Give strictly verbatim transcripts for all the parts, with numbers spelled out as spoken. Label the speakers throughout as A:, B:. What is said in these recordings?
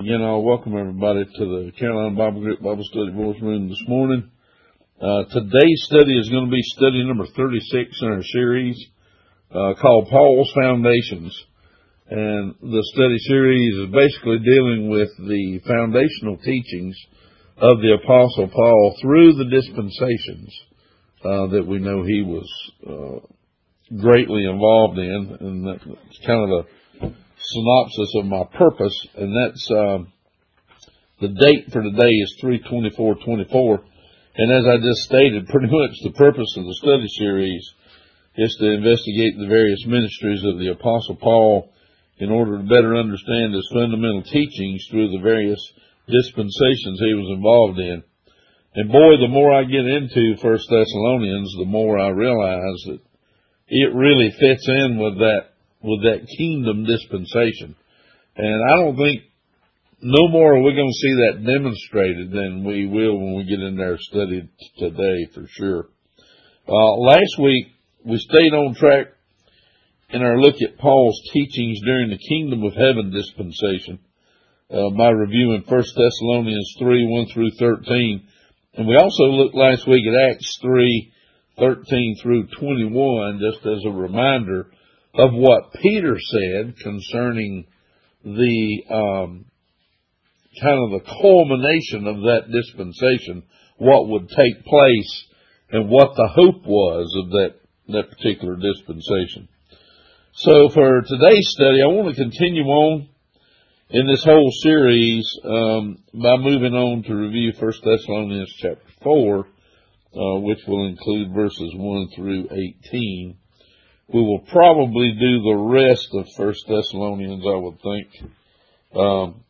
A: Again, I'll welcome everybody to the Carolina Bible Group Bible Study Voice Room this morning. Uh, today's study is going to be study number thirty-six in our series uh, called Paul's Foundations. And the study series is basically dealing with the foundational teachings of the Apostle Paul through the dispensations uh, that we know he was uh, greatly involved in. And that's kind of the synopsis of my purpose, and that's um, the date for today is three twenty-four twenty-four. And as I just stated, pretty much the purpose of the study series is to investigate the various ministries of the Apostle Paul in order to better understand his fundamental teachings through the various dispensations he was involved in. And boy, the more I get into First Thessalonians, the more I realize that it really fits in with that with that kingdom dispensation. And I don't think no more are we going to see that demonstrated than we will when we get in there studied today for sure. Uh, last week, we stayed on track in our look at Paul's teachings during the kingdom of heaven dispensation uh, by reviewing First Thessalonians three, one through thirteen. And we also looked last week at Acts three, thirteen through twenty-one, just as a reminder of what Peter said concerning the um, kind of the culmination of that dispensation, what would take place, and what the hope was of that, that particular dispensation. So for today's study, I want to continue on in this whole series um, by moving on to review First Thessalonians chapter four, uh, which will include verses one through eighteen. We will probably do the rest of First Thessalonians, I would think, um,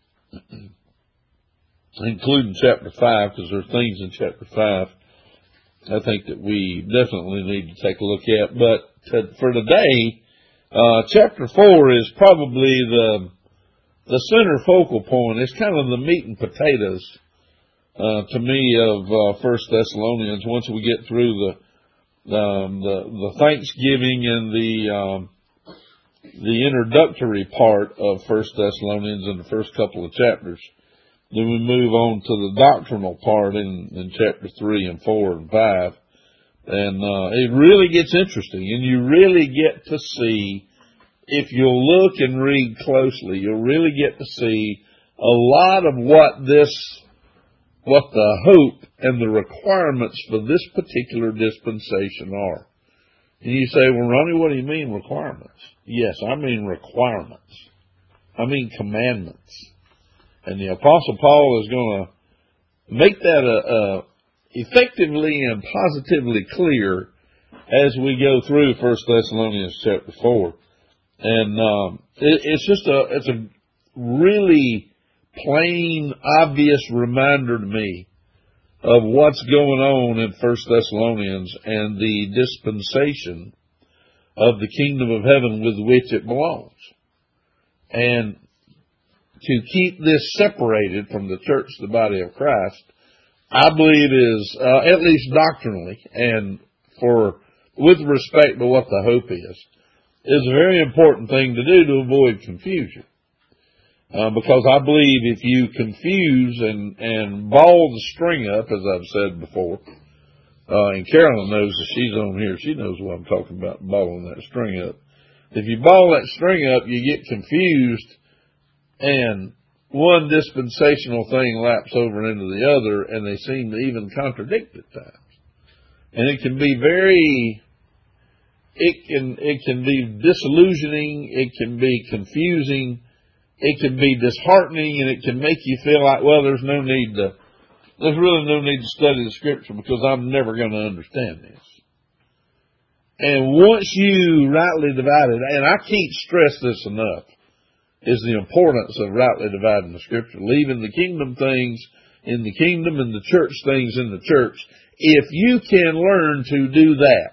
A: including chapter five, because there are things in chapter five I think that we definitely need to take a look at. But to, for today, uh, chapter four is probably the the center focal point. It's kind of the meat and potatoes uh, to me of uh, First Thessalonians. Once we get through the Um, the, the Thanksgiving and the, um, the introductory part of First Thessalonians in the first couple of chapters. Then we move on to the doctrinal part in, in chapter three and four and five. And, uh, it really gets interesting, and you really get to see, if you'll look and read closely, you'll really get to see a lot of what this what the hope and the requirements for this particular dispensation are. And you say, well, Ronnie, what do you mean requirements? Yes, I mean requirements. I mean commandments. And the Apostle Paul is going to make that a, a effectively and positively clear as we go through First Thessalonians chapter four. And um, it, it's just a, it's a really plain, obvious reminder to me of what's going on in First Thessalonians and the dispensation of the kingdom of heaven with which it belongs. And to keep this separated from the church, the body of Christ, I believe is, uh, at least doctrinally, and for with respect to what the hope is, is a very important thing to do to avoid confusion. Uh, because I believe if you confuse and, and ball the string up, as I've said before, uh, and Carolyn knows that she's on here, she knows what I'm talking about, balling that string up. If you ball that string up, you get confused, and one dispensational thing laps over into the other, and they seem to even contradict at times. And it can be very, it can, it can be disillusioning, it can be confusing, it can be disheartening, and it can make you feel like, well, there's no need to, there's really no need to study the scripture because I'm never going to understand this. And once you rightly divide it, and I can't stress this enough, is the importance of rightly dividing the scripture, leaving the kingdom things in the kingdom and the church things in the church. If you can learn to do that,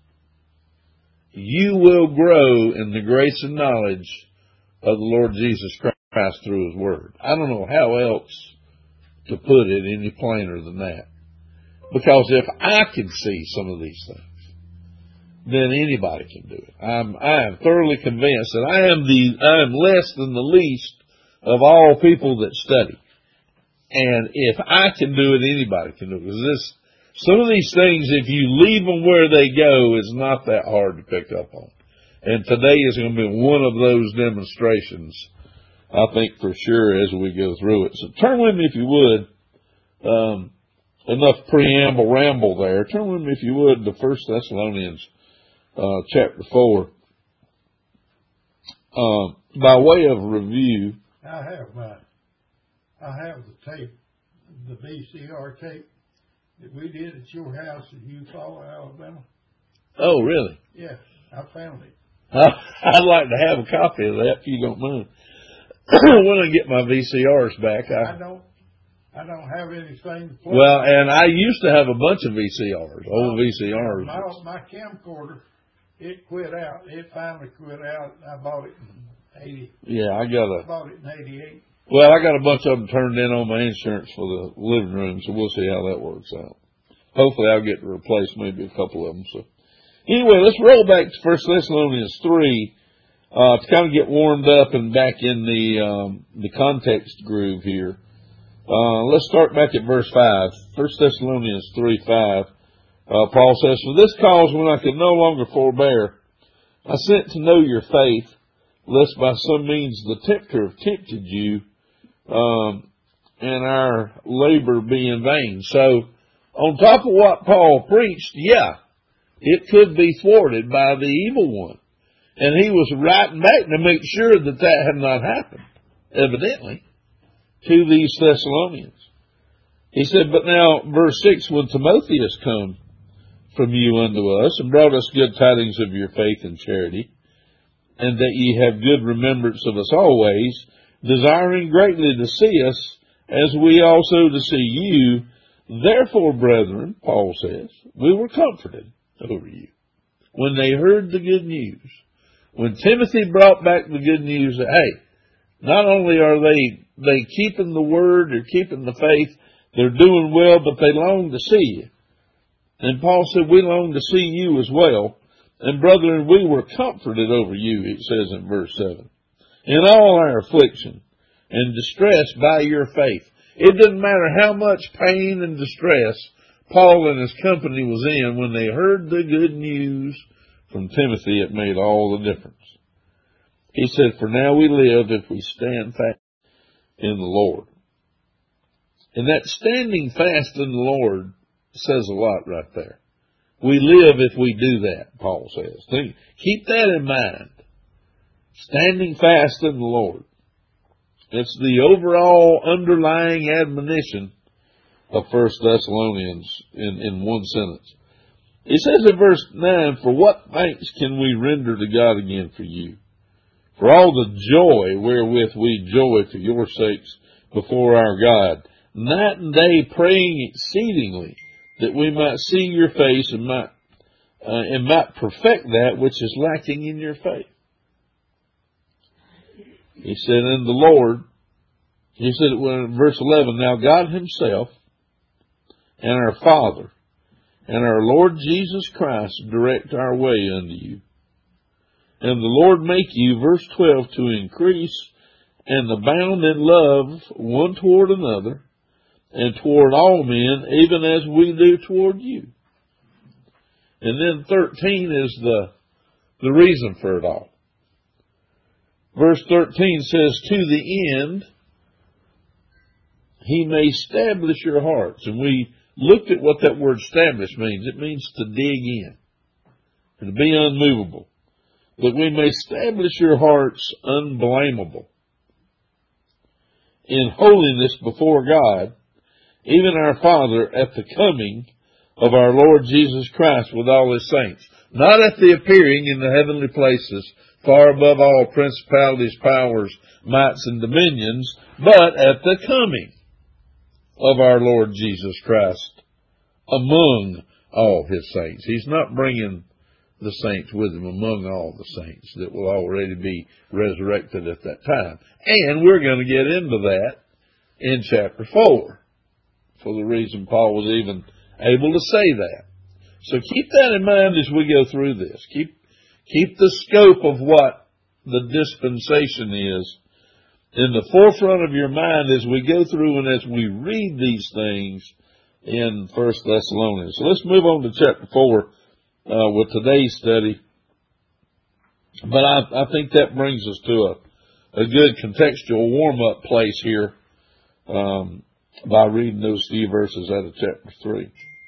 A: you will grow in the grace and knowledge of the Lord Jesus Christ through His Word. I don't know how else to put it any plainer than that. Because if I can see some of these things, then anybody can do it. I'm, I am thoroughly convinced that I am the, I am less than the least of all people that study. And if I can do it, anybody can do it. Because this, some of these things, if you leave them where they go, is not that hard to pick up on. And today is going to be one of those demonstrations, I think, for sure, as we go through it. So turn with me, if you would. Um, enough preamble, ramble there. Turn with me, if you would, to First Thessalonians uh, chapter four. Uh, by way of review.
B: I have my, I have the tape, the V C R tape that we did at your house in Eufaula, Alabama.
A: Oh, really?
B: Yes, I found it.
A: I'd like to have a copy of that if you don't mind. When I get my V C Rs back, I,
B: I don't. I don't have anything to play.
A: Well, and I used to have a bunch of V C Rs, old V C Rs.
B: My, my camcorder, it quit out. It finally quit out. I bought it in eighty.
A: Yeah, I got a.
B: I bought it in eighty-eight.
A: Well, I got a bunch of them turned in on my insurance for the living room, so we'll see how that works out. Hopefully, I'll get to replace maybe a couple of them. So, anyway, let's roll back to First Thessalonians three uh, to kind of get warmed up and back in the um, the context groove here. Uh, let's start back at verse five. First Thessalonians three five. Uh, Paul says, "For this cause, when I could no longer forbear, I sent to know your faith, lest by some means the tempter have tempted you, um, and our labor be in vain." So, on top of what Paul preached, yeah, it could be thwarted by the evil one. And he was writing back to make sure that that had not happened, evidently, to these Thessalonians. He said, "But now," verse six, "when Timotheus come from you unto us, and brought us good tidings of your faith and charity, and that ye have good remembrance of us always, desiring greatly to see us, as we also to see you. Therefore, brethren," Paul says, "we were comforted over you when they heard the good news." When Timothy brought back the good news that, hey, not only are they, they keeping the word, they're keeping the faith, they're doing well, but they long to see you. And Paul said, we long to see you as well. And brethren, we were comforted over you, it says in verse seven, in all our affliction and distress by your faith. It doesn't matter how much pain and distress Paul and his company was in, when they heard the good news from Timothy, it made all the difference. He said, "For now we live if we stand fast in the Lord." And that standing fast in the Lord says a lot right there. We live if we do that, Paul says. Think, keep that in mind. Standing fast in the Lord. It's the overall underlying admonition of First Thessalonians in, in one sentence. It says in verse nine, "For what thanks can we render to God again for you? For all the joy wherewith we joy for your sakes before our God, night and day praying exceedingly, that we might see your face and might, uh, and might perfect that which is lacking in your faith." He said, "In the Lord," he said in verse eleven, "Now God himself and our Father and our Lord Jesus Christ direct our way unto you. And the Lord make you," verse twelve, "to increase and abound in love one toward another, and toward all men, even as we do toward you." And then thirteen is the, the reason for it all. Verse thirteen says, "To the end he may establish your hearts." And we looked at what that word establish means. It means to dig in and to be unmovable. "That we may establish your hearts unblameable in holiness before God, even our Father, at the coming of our Lord Jesus Christ with all his saints." Not at the appearing in the heavenly places, far above all principalities, powers, mights, and dominions, but at the coming of our Lord Jesus Christ among all his saints. He's not bringing the saints with him among all the saints that will already be resurrected at that time. And we're going to get into that in chapter four, for the reason Paul was even able to say that. So keep that in mind as we go through this. Keep, keep the scope of what the dispensation is in the forefront of your mind as we go through and as we read these things in First Thessalonians. So let's move on to chapter four uh, with today's study. But I, I think that brings us to a, a good contextual warm-up place here um, by reading those few verses out of chapter three.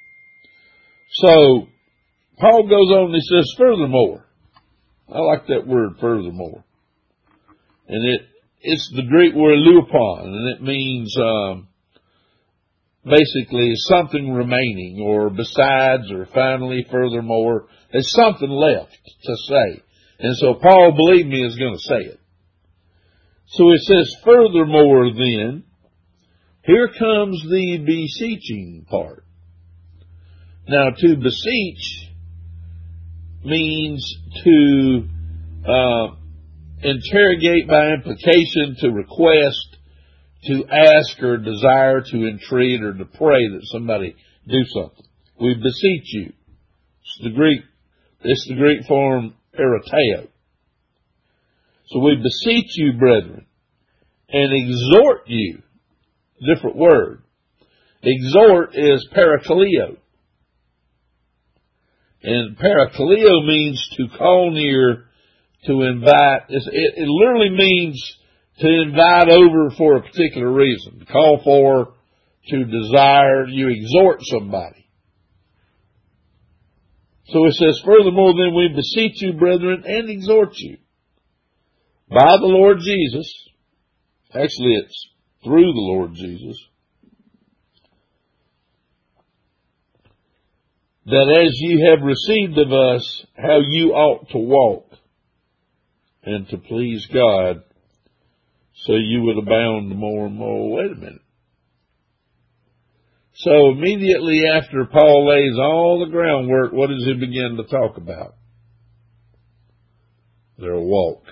A: So, Paul goes on and he says, furthermore. I like that word, furthermore. And it it's the Greek word lupon, and it means um, basically something remaining, or besides, or finally, furthermore. There's something left to say. And so Paul, believe me, is going to say it. So it says, furthermore then, here comes the beseeching part. Now, to beseech means to uh, interrogate by implication, to request, to ask or desire, to entreat or to pray that somebody do something. We beseech you. It's the Greek, it's the Greek form erateo. So we beseech you, brethren, and exhort you. Different word. Exhort is parakaleo. And parakaleo means to call near, to invite. It, it literally means to invite over for a particular reason. To call for, to desire, you exhort somebody. So it says, furthermore, then we beseech you, brethren, and exhort you, by the Lord Jesus. Actually, it's through the Lord Jesus. That as you have received of us how you ought to walk and to please God, so you would abound more and more. Wait a minute. So immediately after Paul lays all the groundwork, what does he begin to talk about? Their walk.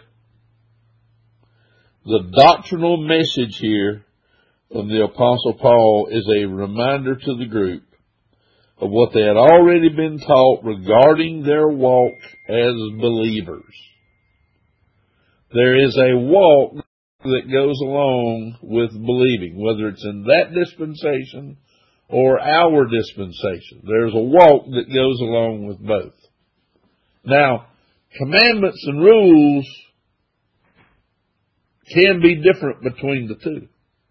A: The doctrinal message here from the Apostle Paul is a reminder to the group of what they had already been taught regarding their walk as believers. There is a walk that goes along with believing, whether it's in that dispensation or our dispensation. There's a walk that goes along with both. Now, commandments and rules can be different between the two.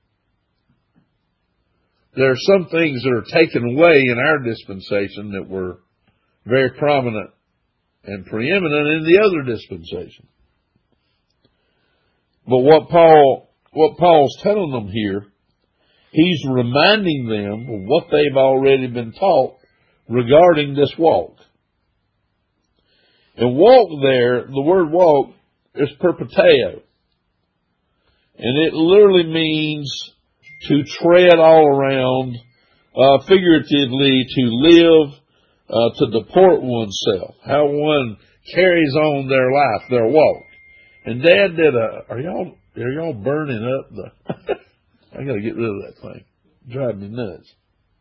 A: There are some things that are taken away in our dispensation that were very prominent and preeminent in the other dispensation. But what Paul, what Paul's telling them here, he's reminding them of what they've already been taught regarding this walk. And walk there, the word walk is perpeteo. And it literally means to tread all around, uh, figuratively to live, uh, to deport oneself. How one carries on their life, their walk. And Dad did a, are y'all, are y'all burning up the, I gotta get rid of that thing. Drive me nuts.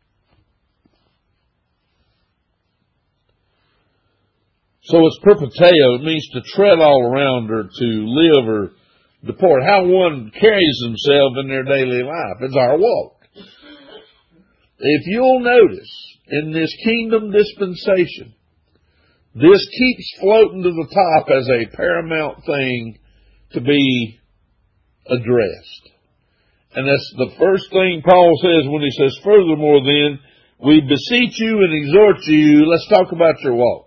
A: So it's perpeteo. It means to tread all around or to live or deport. How one carries himself in their daily life. It's our walk. If you'll notice, in this kingdom dispensation, this keeps floating to the top as a paramount thing to be addressed. And that's the first thing Paul says when he says, furthermore then, we beseech you and exhort you, let's talk about your walk.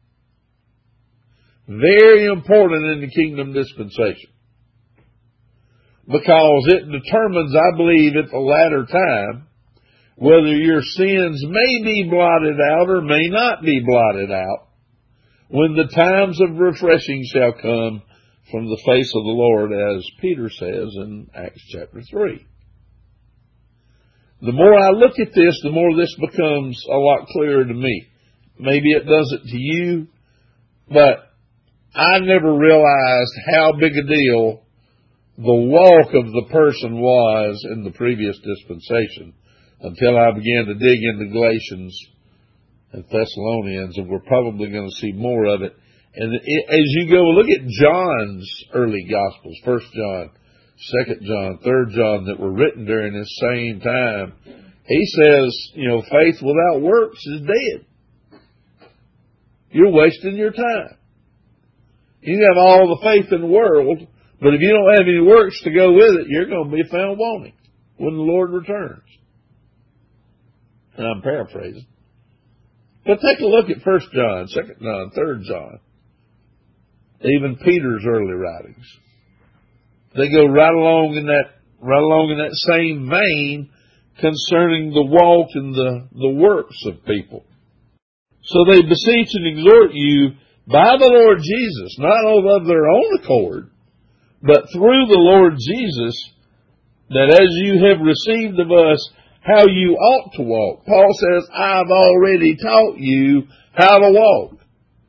A: Very important in the kingdom dispensation. Because it determines, I believe, at the latter time, whether your sins may be blotted out or may not be blotted out, when the times of refreshing shall come from the face of the Lord, as Peter says in Acts chapter three. The more I look at this, the more this becomes a lot clearer to me. Maybe it does it to you, but I never realized how big a deal the walk of the person was in the previous dispensation until I began to dig into Galatians and Thessalonians, and we're probably going to see more of it. And it, as you go, look at John's early Gospels, First John, Second John, Third John, that were written during this same time, he says, you know, faith without works is dead. You're wasting your time. You can have all the faith in the world, but if you don't have any works to go with it, you're going to be found wanting when the Lord returns. And I'm paraphrasing. But take a look at First John, Second John, Third John. Even Peter's early writings. They go right along in that right along in that same vein concerning the walk and the, the works of people. So they beseech and exhort you by the Lord Jesus, not of their own accord, but through the Lord Jesus, that as you have received of us how you ought to walk. Paul says, I've already taught you how to walk.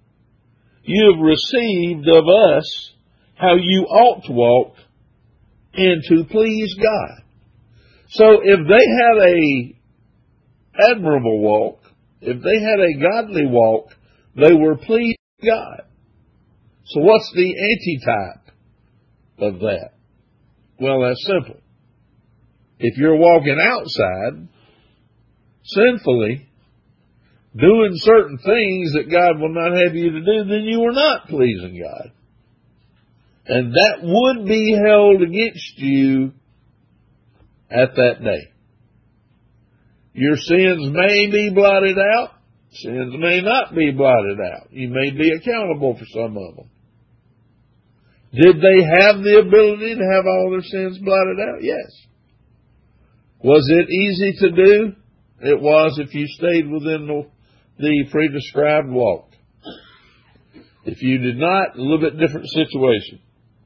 A: You have received of us how you ought to walk and to please God. So if they had a admirable walk, if they had a godly walk, they were pleased with God. So what's the antitype of that? Well, that's simple. If you're walking outside, sinfully, doing certain things that God will not have you to do, then you are not pleasing God. And that would be held against you at that day. Your sins may be blotted out. Sins may not be blotted out. You may be accountable for some of them. Did they have the ability to have all their sins blotted out? Yes. Was it easy to do? It was if you stayed within the, the prescribed walk. If you did not, a little bit different situation.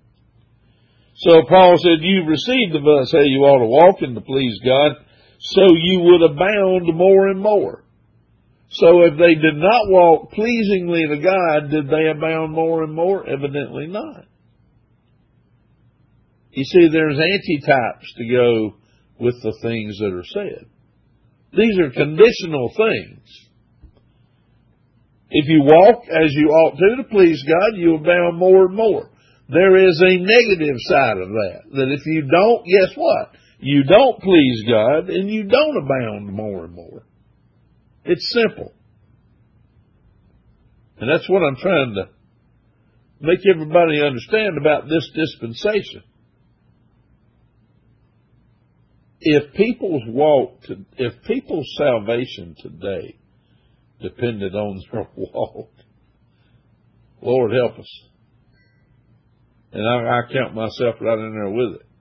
A: So Paul said, you've received of us how you ought to walk and to please God, so you would abound more and more. So if they did not walk pleasingly to God, did they abound more and more? Evidently not. You see, there's antitypes to go with the things that are said. These are conditional things. If you walk as you ought to to please God, you abound more and more. There is a negative side of that. That if you don't, guess what? You don't please God and you don't abound more and more. It's simple. And that's what I'm trying to make everybody understand about this dispensation. If people's walk, to, if people's salvation today depended on their walk, Lord help us. And I, I count myself right in there with it.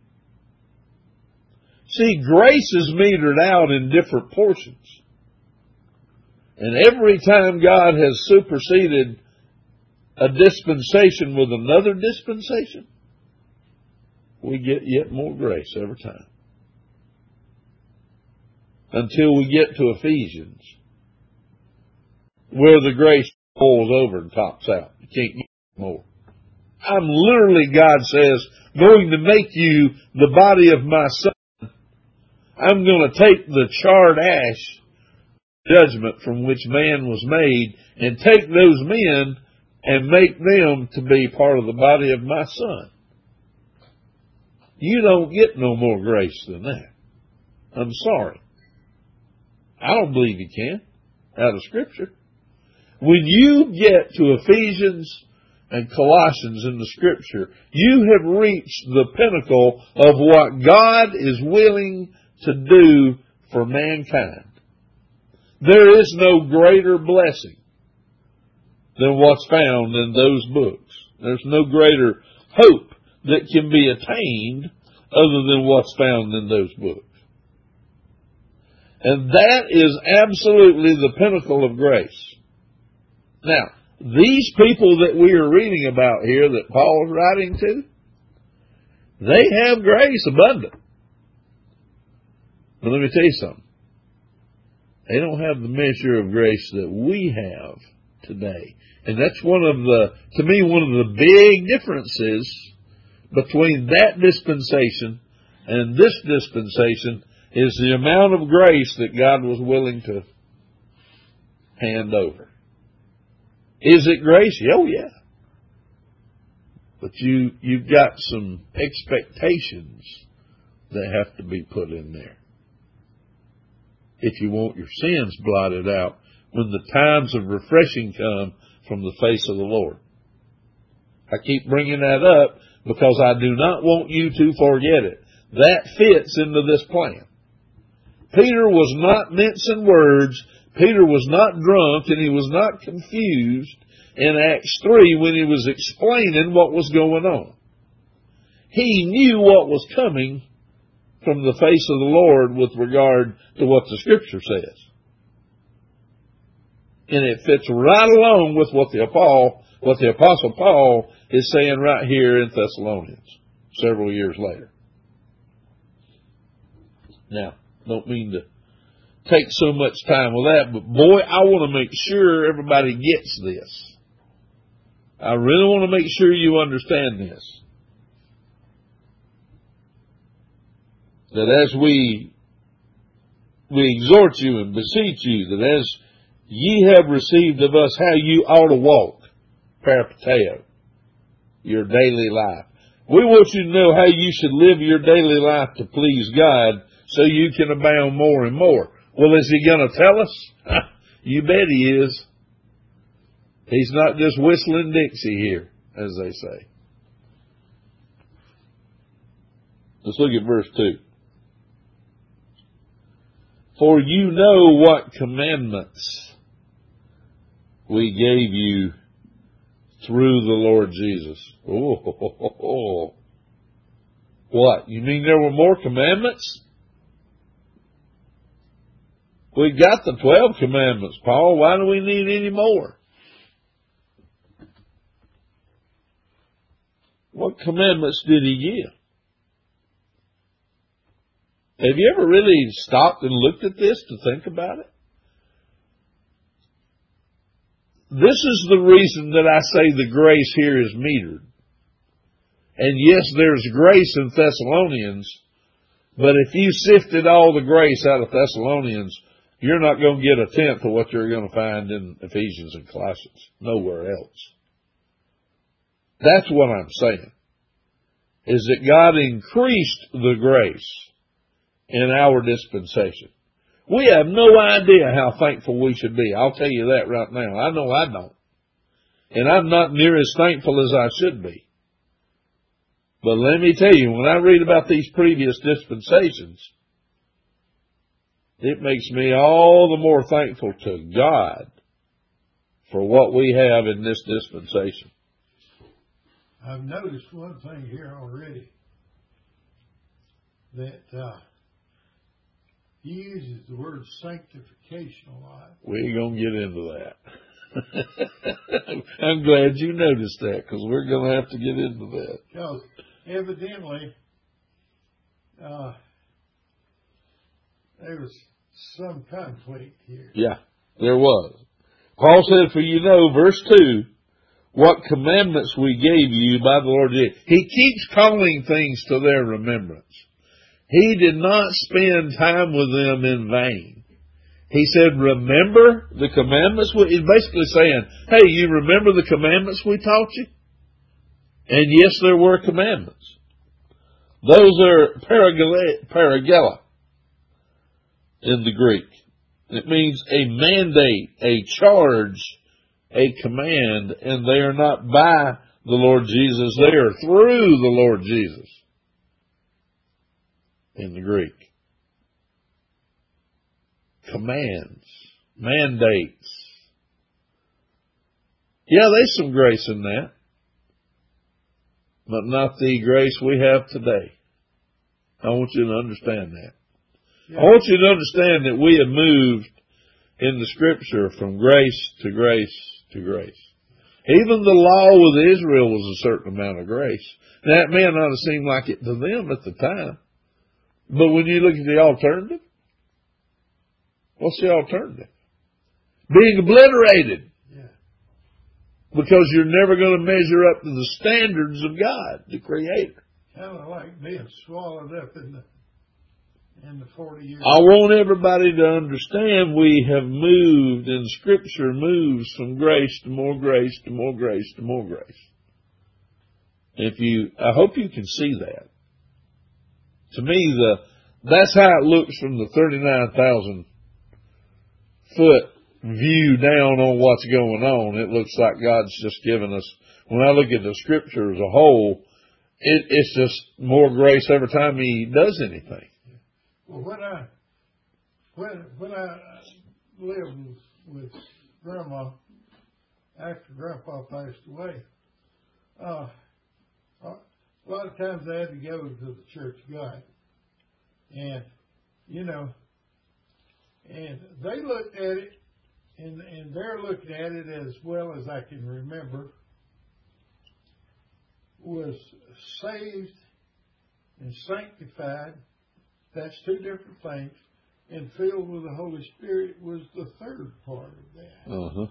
A: See, grace is metered out in different portions. And every time God has superseded a dispensation with another dispensation, we get yet more grace every time. Until we get to Ephesians, where the grace pulls over and tops out. You can't get more. I'm literally, God says, going to make you the body of my Son. I'm going to take the charred ash judgment from which man was made and take those men and make them to be part of the body of my Son. You don't get no more grace than that. I'm sorry. I don't believe you can, out of Scripture. When you get to Ephesians and Colossians in the Scripture, you have reached the pinnacle of what God is willing to do for mankind. There is no greater blessing than what's found in those books. There's no greater hope that can be attained other than what's found in those books. And that is absolutely the pinnacle of grace. Now, these people that we are reading about here that Paul is writing to, they have grace abundant. But let me tell you something. They don't have the measure of grace that we have today. And that's one of the, to me, one of the big differences between that dispensation and this dispensation is the amount of grace that God was willing to hand over. Is it grace? Oh, yeah. But you, you've got some expectations that have to be put in there if you want your sins blotted out when the times of refreshing come from the face of the Lord. I keep bringing that up because I do not want you to forget it. That fits into this plan. Peter was not mincing words. Peter was not drunk, and he was not confused in Acts three when he was explaining what was going on. He knew what was coming from the face of the Lord with regard to what the Scripture says. And it fits right along with what the Paul, what the Apostle Paul is saying right here in Thessalonians, several years later. Now, don't mean to take so much time with that, but boy, I want to make sure everybody gets this. I really want to make sure you understand this. That as we, we exhort you and beseech you, that as ye have received of us how you ought to walk, peripateo, your daily life. We want you to know how you should live your daily life to please God so you can abound more and more. Well, is he going to tell us? You bet he is. He's not just whistling Dixie here, as they say. Let's look at verse two. For you know what commandments we gave you through the Lord Jesus. Oh, what? You mean there were more commandments? We got the twelve commandments, Paul. Why do we need any more? What commandments did he give? Have you ever really stopped and looked at this to think about it? This is the reason that I say the grace here is metered. And yes, there's grace in Thessalonians, but if you sifted all the grace out of Thessalonians, you're not going to get a tenth of what you're going to find in Ephesians and Colossians. Nowhere else. That's what I'm saying. Is that God increased the grace in our dispensation. We have no idea how thankful we should be. I'll tell you that right now. I know I don't. And I'm not near as thankful as I should be. But let me tell you, when I read about these previous dispensations, it makes me all the more thankful to God for what we have in this dispensation.
B: I've noticed one thing here already, that uh, he uses the word sanctification a lot.
A: We ain't going to get into that. I'm glad you noticed that, because we're going to have to get into that.
B: Because evidently, uh, there was some conflict here.
A: Yeah, there was. Paul said, for you know, verse two, what commandments we gave you by the Lord Jesus. He keeps calling things to their remembrance. He did not spend time with them in vain. He said, remember the commandments. He's basically saying, hey, you remember the commandments we taught you? And yes, there were commandments. Those are paragella in the Greek. It means a mandate, a charge, a command, and they are not by the Lord Jesus. They are through the Lord Jesus in the Greek. Commands, mandates. Yeah, there's some grace in that, but not the grace we have today. I want you to understand that. Yeah. I want you to understand that we have moved in the Scripture from grace to grace to grace. Even the law with Israel was a certain amount of grace. Now, that may not have seemed like it to them at the time. But when you look at the alternative, what's the alternative? Being obliterated.
B: Yeah.
A: Because you're never going to measure up to the standards of God, the Creator.
B: Kind of like being swallowed up in the in the forty years.
A: I want everybody to understand we have moved, and Scripture moves from grace to more grace to more grace to more grace. If you, I hope you can see that. To me, the that's how it looks from the thirty-nine thousand foot view down on what's going on. It looks like God's just given us, when I look at the Scripture as a whole, it, it's just more grace every time He does anything.
B: Well, when I, when, when I lived with Grandma after Grandpa passed away, uh, a lot of times I had to go to the Church of God. And, you know, and they looked at it, and, and they're looking at it as well as I can remember, was saved and sanctified. That's two different things. And filled with the Holy Spirit was the third part of that.
A: Uh-huh.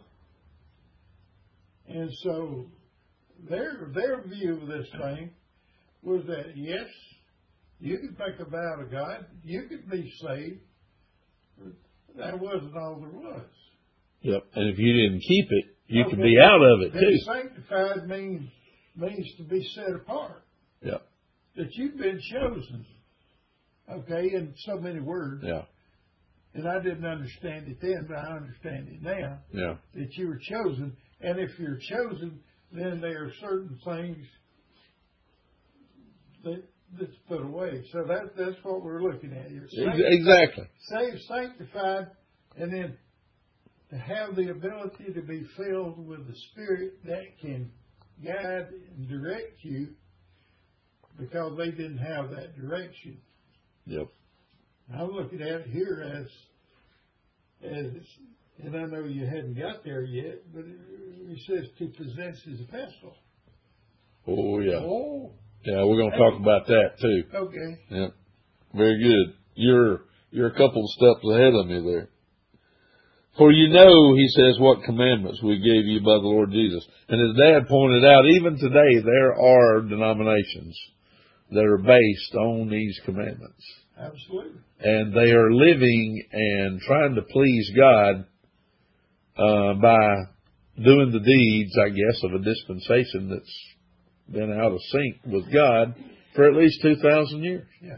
B: And so their their view of this thing was that, yes, you could make a vow to God, you could be saved, but that wasn't all there was.
A: Yep. And if you didn't keep it, you
B: okay.
A: could be out of it,
B: then
A: too.
B: Sanctified means, means to be set apart.
A: Yep.
B: That you've been chosen. Okay, in so many words.
A: Yeah.
B: And I didn't understand it then, but I understand it now.
A: Yeah.
B: That you were chosen. And if you're chosen, then there are certain things that that's put away. So that that's what we're looking at here. Sanctified,
A: exactly.
B: Saved, sanctified, and then to have the ability to be filled with the Spirit that can guide and direct you, because they didn't have that direction.
A: Yep.
B: I'm looking at it here as, as, and I know you hadn't got there yet, but it, it says to possess His vessel.
A: Oh, yeah.
B: Oh.
A: Yeah, we're going to talk about that, too.
B: Okay.
A: Yeah. Very good. You're, you're a couple of steps ahead of me there. For you know, he says, what commandments we gave you by the Lord Jesus. And as Dad pointed out, even today, there are denominations that are based on these commandments.
B: Absolutely.
A: And they are living and trying to please God uh, by doing the deeds, I guess, of a dispensation that's been out of sync with God for at least two thousand years.
B: Yeah.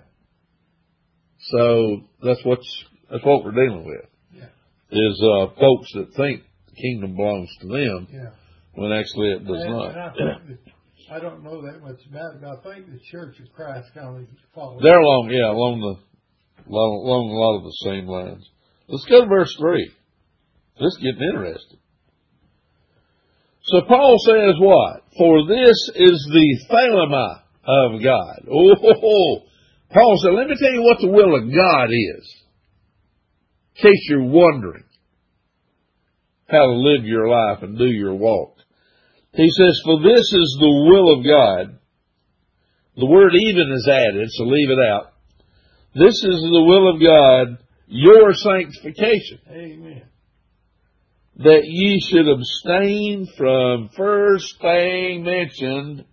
A: So that's what's that's what we're dealing with.
B: Yeah.
A: Is uh, folks that think the kingdom belongs to them,
B: yeah.
A: when actually it does
B: and,
A: not.
B: And I, think that, I don't know that much about it, but I think the Church of Christ kind of follows.
A: They're along, yeah, along the along, along a lot of the same lines. Let's go to verse three. This is getting interesting. So Paul says what? For this is the thelema of God. Oh, Paul said, let me tell you what the will of God is, in case you're wondering how to live your life and do your walk. He says, for this is the will of God. The word even is added, so leave it out. This is the will of God, your sanctification.
B: Amen.
A: That ye should abstain from first thing mentioned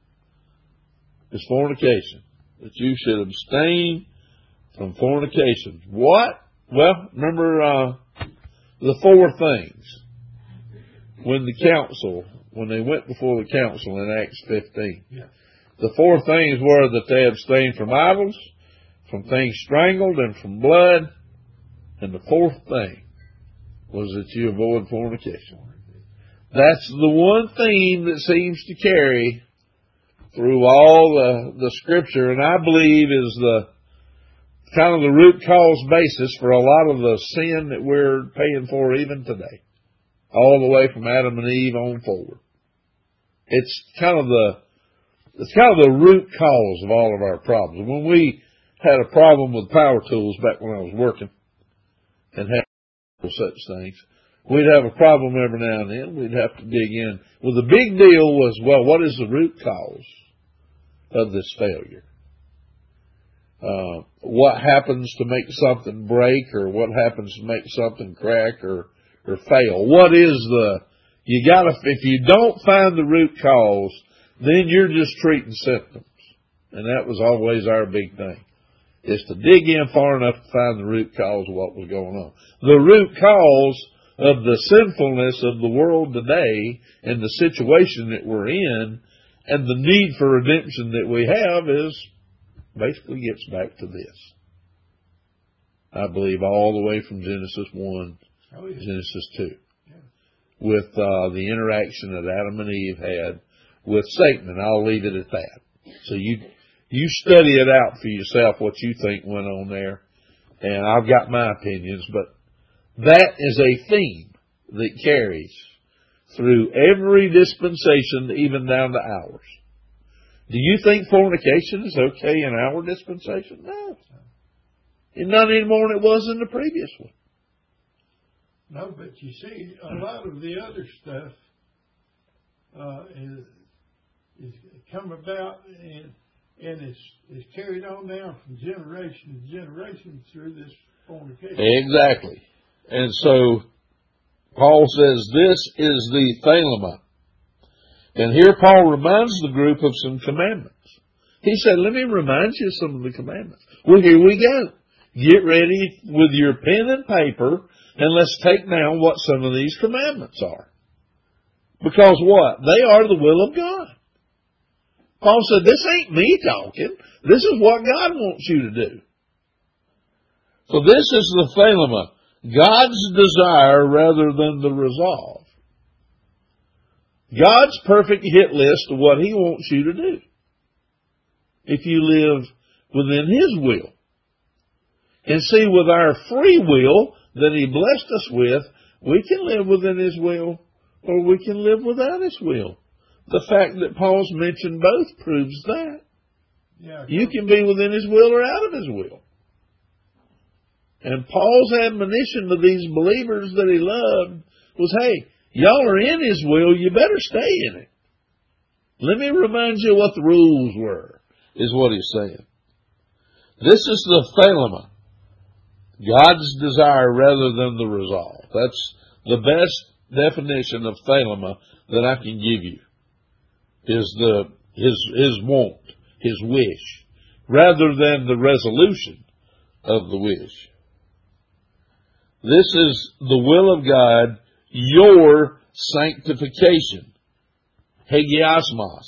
A: is fornication. That you should abstain from fornication. What? Well, remember uh, the four things. When the council, when they went before the council in Acts fifteen.
B: Yeah.
A: The four things were that they abstained from idols, from things strangled, and from blood. And the fourth thing was that you avoid fornication. That's the one theme that seems to carry through all the, the Scripture, and I believe is the kind of the root cause basis for a lot of the sin that we're paying for even today, all the way from Adam and Eve on forward. It's kind of the it's kind of the root cause of all of our problems. When we had a problem with power tools back when I was working and had such things, we'd have a problem every now and then. We'd have to dig in. Well, the big deal was, well, what is the root cause of this failure? Uh, what happens to make something break, or what happens to make something crack or, or fail? What is the, you gotta, if you don't find the root cause, then you're just treating symptoms. And that was always our big thing, is to dig in far enough to find the root cause of what was going on. The root cause of the sinfulness of the world today and the situation that we're in and the need for redemption that we have is basically gets back to this. I believe all the way from Genesis one,
B: Oh, yeah.
A: Genesis two,
B: Yeah.
A: with uh, the interaction that Adam and Eve had with Satan, and I'll leave it at that. So you you study it out for yourself what you think went on there, and I've got my opinions, but that is a theme that carries through every dispensation, even down to ours. Do you think fornication is okay in our dispensation? No. It's not any more than it was in the previous one.
B: No, but you see, a lot of the other stuff uh, is is come about and and it's is carried on down from generation to generation through this fornication.
A: Exactly. And so Paul says this is the thelema. And here Paul reminds the group of some commandments. He said, let me remind you of some of the commandments. Well, here we go. Get ready with your pen and paper, and let's take down what some of these commandments are. Because what? They are the will of God. Paul said, this ain't me talking. This is what God wants you to do. So this is the thelema. God's desire rather than the resolve. God's perfect hit list of what He wants you to do. If you live within His will. And see, with our free will that He blessed us with, we can live within His will or we can live without His will. The fact that Paul's mentioned both proves that.
B: Yeah,
A: you can be within His will or out of His will. And Paul's admonition to these believers that he loved was, hey, y'all are in His will, you better stay in it. Let me remind you what the rules were, is what he's saying. This is the thelema. God's desire rather than the resolve. That's the best definition of thelema that I can give you. Is the his his want, his wish, rather than the resolution of the wish. This is the will of God, your sanctification. Hagiosmos.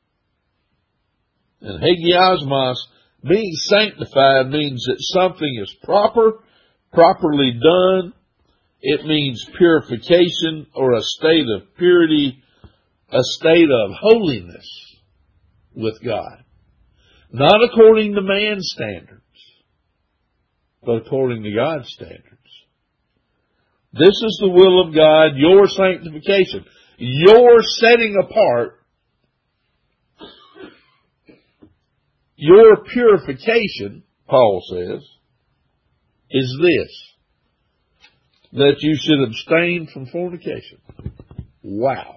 A: And hagiosmos, being sanctified, means that something is proper, properly done. It means purification or a state of purity, a state of holiness with God. Not according to man's standards, but according to God's standards. This is the will of God, your sanctification. Your setting apart, your purification, Paul says, is this, that you should abstain from fornication. Wow.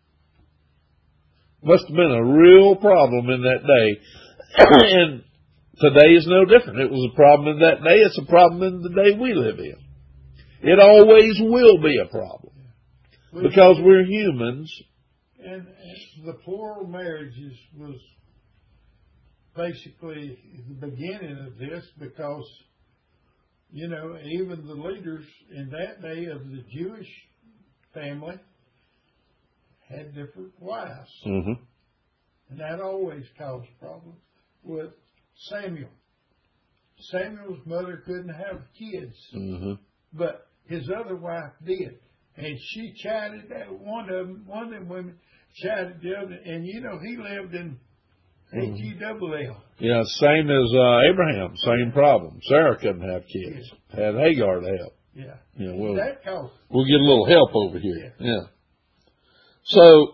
A: Must have been a real problem in that day. And today is no different. It was a problem in that day. It's a problem in the day we live in. It always will be a problem. Because we're humans.
B: And, and the plural marriages was basically the beginning of this because, you know, even the leaders in that day of the Jewish family had different wives.
A: Mm-hmm.
B: And that always caused problems with Samuel. Samuel's mother couldn't have kids,
A: Mm-hmm.
B: but his other wife did. And she chatted that one of them, one of them women chatted the other, and you know, he lived in H E double L.
A: Yeah, same as uh, Abraham, same problem. Sarah couldn't have kids. Yeah. Had Hagar to help.
B: Yeah.
A: Yeah, we'll,
B: that caused
A: we'll get a little help over here.
B: Yeah.
A: yeah. So,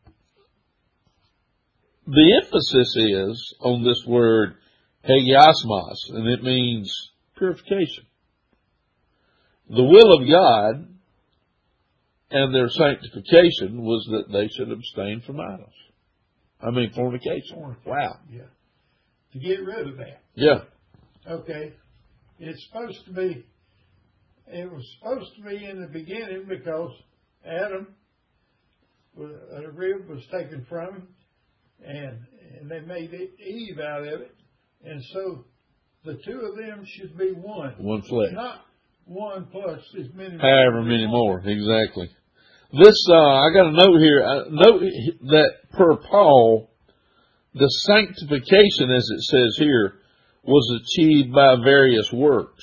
A: the emphasis is on this word hagiosmos, and it means purification. The will of God and their sanctification was that they should abstain from idols. I mean fornication.
B: fornication.
A: Wow.
B: Yeah. To get rid of that.
A: Yeah.
B: Okay. It's supposed to be, it was supposed to be in the beginning because Adam, a rib was taken from him, and, and they made Eve out of it. And so the two of them should be one.
A: One flesh.
B: Not one plus as many.
A: However many more. Exactly. This, uh, I got a note here. I note that per Paul, the sanctification, as it says here, was achieved by various works.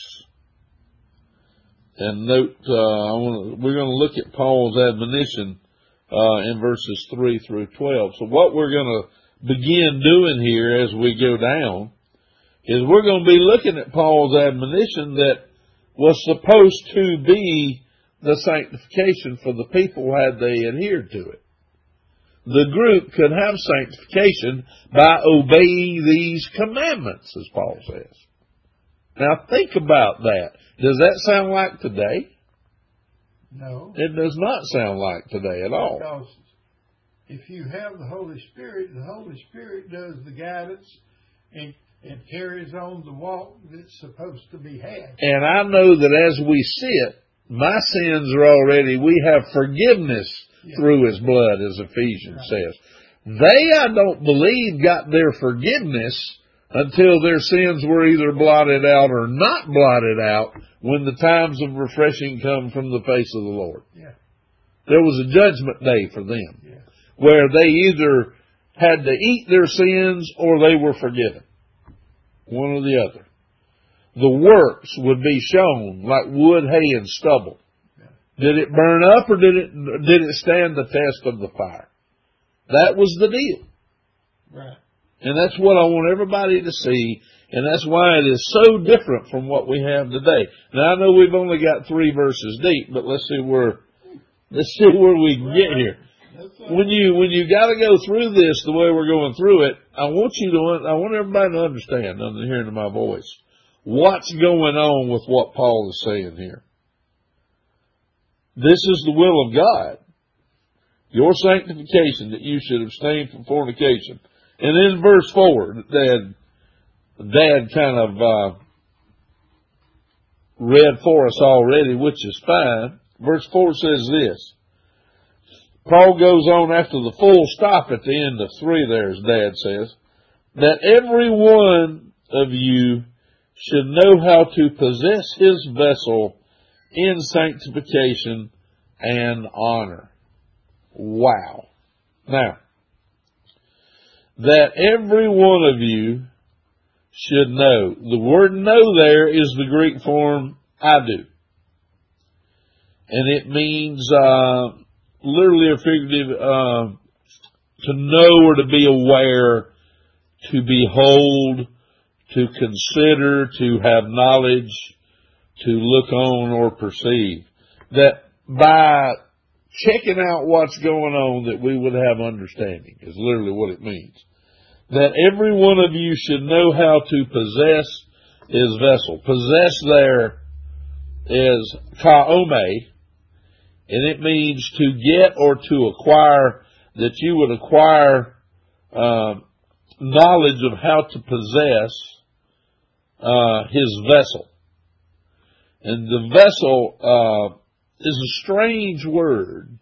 A: And note, uh, I wanna, we're going to look at Paul's admonition uh, in verses three through twelve. So what we're going to begin doing here as we go down is we're going to be looking at Paul's admonition that was supposed to be the sanctification for the people had they adhered to it. The group could have sanctification by obeying these commandments, as Paul says. Now think about that. Does that sound like today?
B: No.
A: It does not sound like today at all.
B: Because if you have the Holy Spirit, the Holy Spirit does the guidance and, and carries on the walk that's supposed to be had.
A: And I know that as we sit, my sins are already, we have forgiveness yeah. through His blood, as Ephesians right. says. They, I don't believe, got their forgiveness until their sins were either blotted out or not blotted out when the times of refreshing come from the face of the Lord.
B: Yeah.
A: There was a judgment day for them
B: yeah.
A: where they either had to eat their sins or they were forgiven. One or the other. The works would be shown like wood, hay, and stubble. Yeah. Did it burn up or did it did it stand the test of the fire? That was the deal.
B: Right.
A: And that's what I want everybody to see, and that's why it is so different from what we have today. Now I know we've only got three verses deep, but let's see where let's see where we can get here. When you when you got to go through this the way we're going through it, I want you to I want everybody to understand under the hearing of my voice what's going on with what Paul is saying here. This is the will of God, your sanctification, that you should abstain from fornication. And in verse four, Dad, Dad kind of uh, read for us already, which is fine. Verse four says this. Paul goes on after the full stop at the end of three there, as Dad says, that every one of you should know how to possess his vessel in sanctification and honor. Wow. Now, that every one of you should know. The word know there is the Greek form I do. And it means uh, literally or figurative, uh, to know or to be aware, to behold, to consider, to have knowledge, to look on or perceive. That by checking out what's going on that we would have understanding is literally what it means. That every one of you should know how to possess his vessel. Possess there is kaome, and it means to get or to acquire, that you would acquire uh, knowledge of how to possess uh, his vessel. And the vessel uh, is a strange word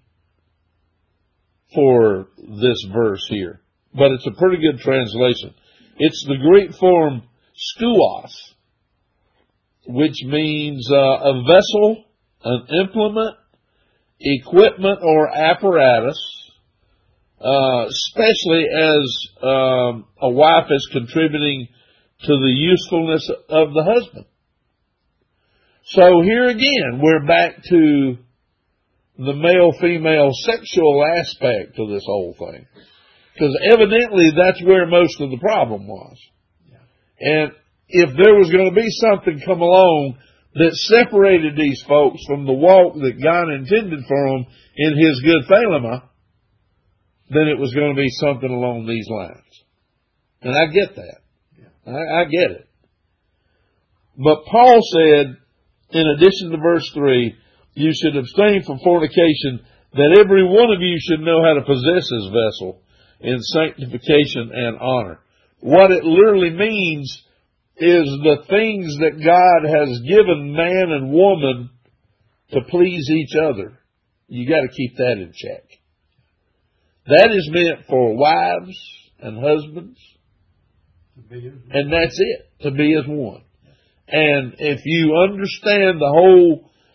A: for this verse here, but it's a pretty good translation. It's the Greek form skouos, which means uh, a vessel, an implement, equipment, or apparatus, uh, especially as um, a wife is contributing to the usefulness of the husband. So here again, we're back to the male-female sexual aspect of this whole thing. Because evidently that's where most of the problem was. Yeah. And if there was going to be something come along that separated these folks from the walk that God intended for them in His good thelema, then it was going to be something along these lines. And I get that. Yeah. I, I get it. But Paul said, in addition to verse three, you should abstain from fornication, that every one of you should know how to possess his vessel in sanctification and honor. What it literally means is the things that God has given man and woman to please each other. You got to keep that in check. That is meant for wives and husbands. And that's it, to be as one. And if you understand the whole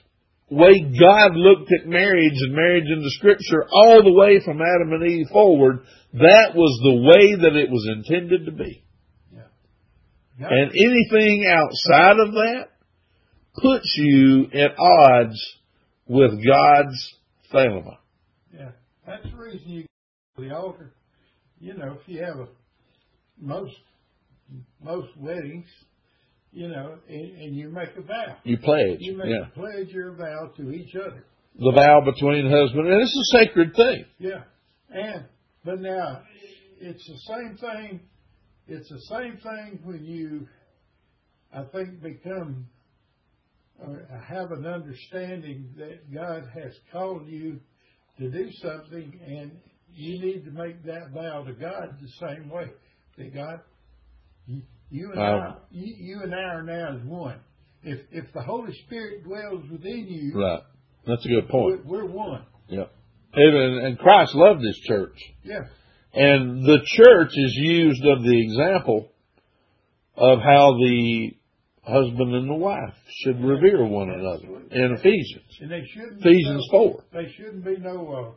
A: way God looked at marriage and marriage in the Scripture all the way from Adam and Eve forward, that was the way that it was intended to be.
B: Yeah.
A: And anything outside of that puts you at odds with God's thelema.
B: Yeah, that's the reason you go to the altar. You know, if you have a most most weddings, you know, and, and you make a vow.
A: You pledge.
B: You make
A: yeah.
B: a pledge your vow to each other.
A: The vow between husband, and it's a sacred thing.
B: Yeah, and but now it's the same thing. It's the same thing when you, I think, become or have an understanding that God has called you to do something, and you need to make that vow to God the same way. That God, you, you and
A: um,
B: I, you, you and I are now as one. If if the Holy Spirit dwells within you,
A: right, that's a good point.
B: We're, we're one.
A: Yep. And, and Christ loved His church.
B: Yeah.
A: And the church is used of the example of how the husband and the wife should revere one another in Ephesians.
B: And they shouldn't
A: Ephesians
B: no,
A: four.
B: They shouldn't be no uh,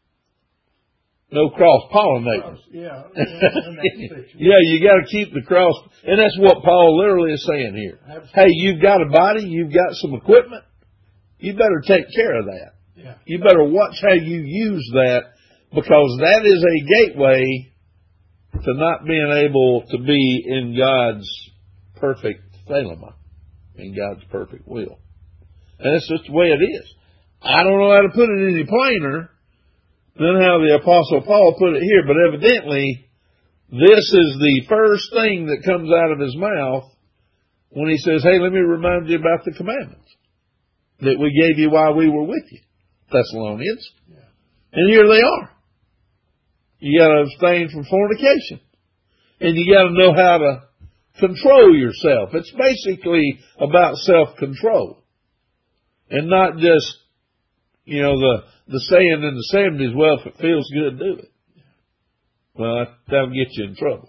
A: no cross pollinating.
B: Yeah.
A: Yeah, you got to keep the cross, and that's what Paul literally is saying here.
B: Absolutely.
A: Hey, you've got a body, you've got some equipment. You better take care of that.
B: Yeah.
A: You better watch how you use that, because that is a gateway to not being able to be in God's perfect thelema, in God's perfect will. And that's just the way it is. I don't know how to put it any plainer than how the Apostle Paul put it here, but evidently this is the first thing that comes out of his mouth when he says, hey, let me remind you about the commandments that we gave you while we were with you, Thessalonians.
B: Yeah.
A: And here they are. You got to abstain from fornication. And you got to know how to control yourself. It's basically about self-control. And not just, you know, the, the saying in the seventies, well, if it feels good, do it. Well, that, that'll get you in trouble.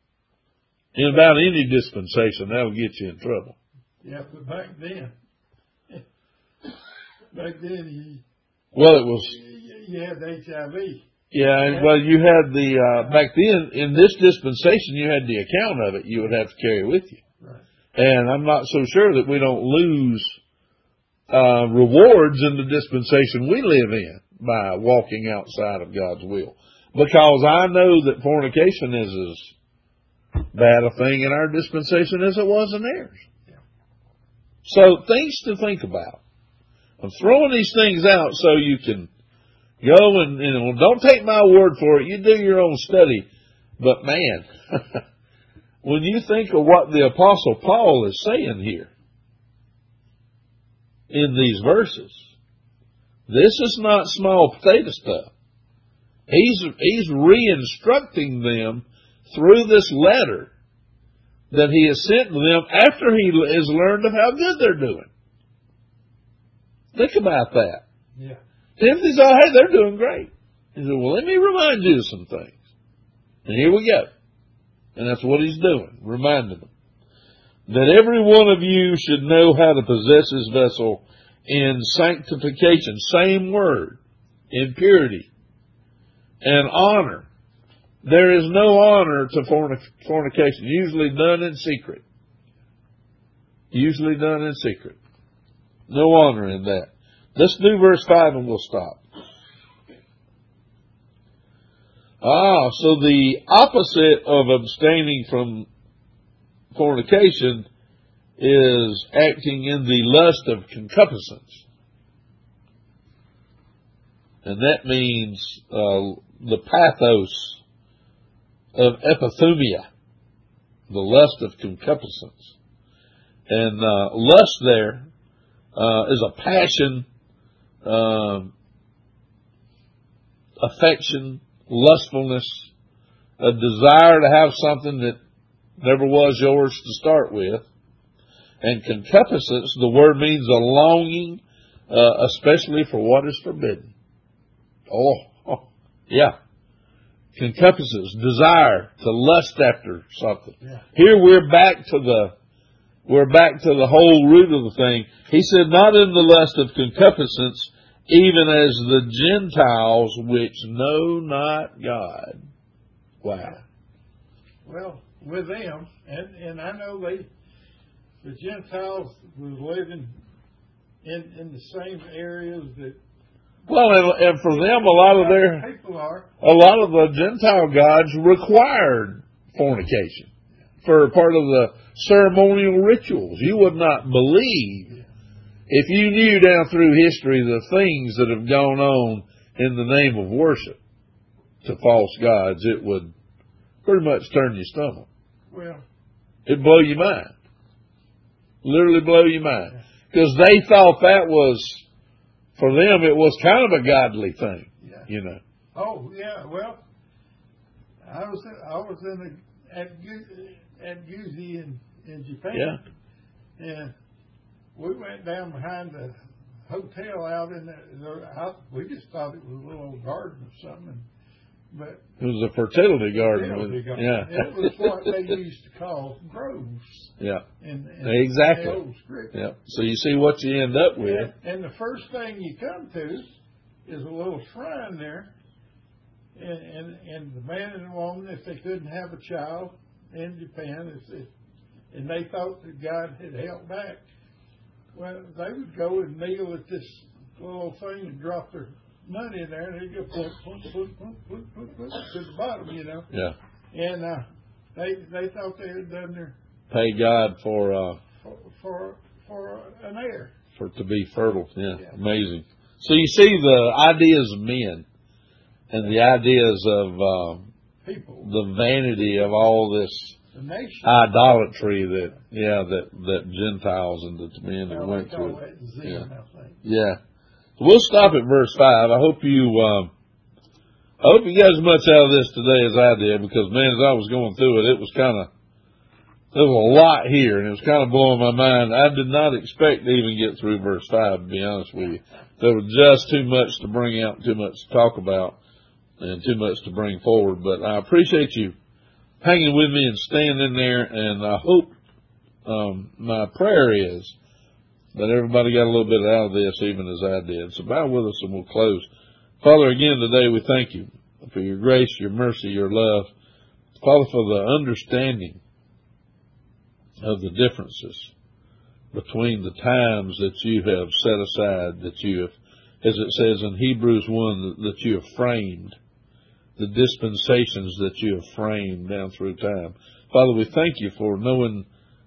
A: In about any dispensation, that'll get you in trouble.
B: Yeah, but back then, back then, you,
A: well, it was,
B: you had H I V.
A: Yeah, and, well, you had the, uh, back then, in this dispensation, you had the account of it you would have to carry with you.
B: Right.
A: And I'm not so sure that we don't lose uh, rewards in the dispensation we live in by walking outside of God's will. Because I know that fornication is as bad a thing in our dispensation as it was in theirs.
B: Yeah.
A: So things to think about. I'm throwing these things out so you can go and, you know, don't take my word for it. You do your own study. But man, when you think of what the Apostle Paul is saying here in these verses, this is not small potato stuff. He's, he's re-instructing them through this letter that he has sent to them after he has learned of how good they're doing. Think about that.
B: Yeah.
A: Timothy said, hey, they're doing great. He said, well, let me remind you of some things. And here we go. And that's what he's doing, reminding them. That every one of you should know how to possess his vessel in sanctification, same word, in purity and honor. There is no honor to fornic- fornication, usually done in secret. Usually done in secret. No honor in that. Let's do verse five and we'll stop. Ah, so the opposite of abstaining from fornication is acting in the lust of concupiscence. And that means uh, the pathos of epithumia, the lust of concupiscence. And uh, lust there uh, is a passion, Um, affection, lustfulness, a desire to have something that never was yours to start with. And concupiscence, the word means a longing, uh, especially for what is forbidden. Oh, oh, yeah. Concupiscence, desire to lust after something.
B: Yeah.
A: Here we're back to the, we're back to the whole root of the thing. He said, not in the lust of concupiscence, even as the Gentiles which know not God. Wow.
B: Well, with them, and, and I know they, the Gentiles was living in, in the same areas that.
A: Well, and, and for them, a lot of their,
B: people are.
A: a lot of the Gentile gods required fornication for part of the ceremonial rituals. You would not believe, if you knew down through history the things that have gone on in the name of worship to false gods, it would pretty much turn your stomach.
B: Well,
A: it'd blow your mind. Literally blow your mind. Because they thought that was, for them, it was kind of a godly thing.
B: Yeah.
A: You know.
B: Oh, yeah. Well, I was I was in the, at at Guzi in, in Japan.
A: Yeah.
B: And we went down behind the hotel out in the, the out, we just thought it was a little old garden or something. But
A: it was a fertility garden.
B: Fertility garden.
A: Yeah.
B: It was what they used to call groves.
A: Yeah.
B: In, in,
A: exactly.
B: in the old script.
A: Yeah. So you see what you end up with.
B: And, and the first thing you come to is a little shrine there. And, and, and the man and the woman, if they couldn't have a child in Japan, if it, and they thought that God had held back, well, they would go and kneel at this little thing and drop their money in there, and they'd go plunk, plunk, plunk, plunk, plunk, plunk, plunk, to the bottom, you know.
A: Yeah.
B: And uh, they they thought they had done their
A: pay God for uh
B: for for, for an heir.
A: For to be fertile. Yeah.
B: Yeah.
A: Amazing. So you see the ideas of men and the ideas of uh,
B: people,
A: the vanity of all this
B: the nation,
A: idolatry that yeah that that Gentiles and the men that
B: well,
A: went
B: they call
A: through.
B: that Zen,
A: Yeah.
B: I think.
A: Yeah. So we'll stop at verse five. I hope you um, I hope you got as much out of this today as I did, because man, as I was going through it, it was kind of there was a lot here, and it was kind of blowing my mind. I did not expect to even get through verse five, to be honest with you. There was just too much to bring out, too much to talk about, and too much to bring forward. But I appreciate you hanging with me and staying in there, and I hope um, my prayer is that everybody got a little bit out of this, even as I did. So bow with us and we'll close. Father, again today we thank you for your grace, your mercy, your love. Father, for the understanding of the differences between the times that you have set aside, that you have, as it says in Hebrews one, that you have framed, the dispensations that you have framed down through time. Father, we thank you for knowing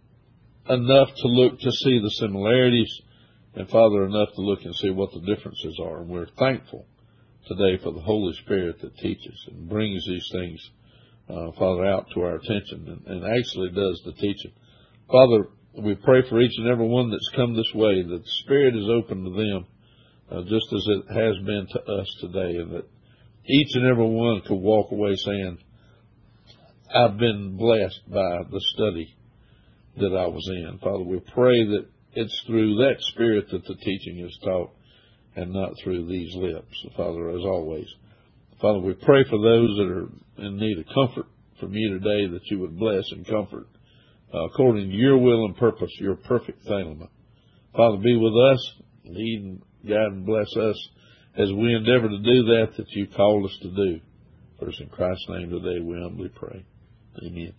A: enough to look to see the similarities, and Father, enough to look and see what the differences are. And we're thankful today for the Holy Spirit that teaches and brings these things, uh, Father, out to our attention, and, and actually does the teaching. Father, we pray for each and every one that's come this way, that the Spirit is open to them, uh, just as it has been to us today, and that each and every one could walk away saying, I've been blessed by the study that I was in. Father, we pray that it's through that Spirit that the teaching is taught, and not through these lips. Father, as always, Father, we pray for those that are in need of comfort from you today, that you would bless and comfort uh, according to your will and purpose, your perfect settlement. Father, be with us, lead and guide and bless us as we endeavor to do that that you called us to do. First, in Christ's name today we humbly pray. Amen.